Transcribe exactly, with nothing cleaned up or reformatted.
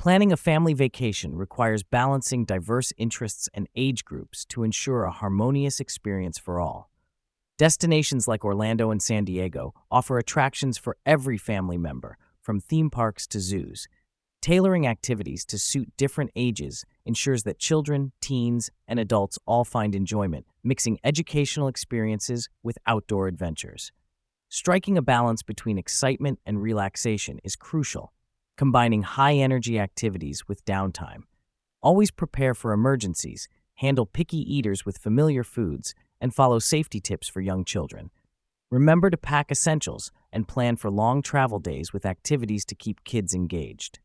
Planning a family vacation requires balancing diverse interests and age groups to ensure a harmonious experience for all. Destinations like Orlando and San Diego offer attractions for every family member, from theme parks to zoos. Tailoring activities to suit different ages ensures that children, teens, and adults all find enjoyment, mixing educational experiences with outdoor adventures. Striking a balance between excitement and relaxation is crucial, combining high-energy activities with downtime. Always prepare for emergencies, handle picky eaters with familiar foods, and follow safety tips for young children. Remember to pack essentials and plan for long travel days with activities to keep kids engaged.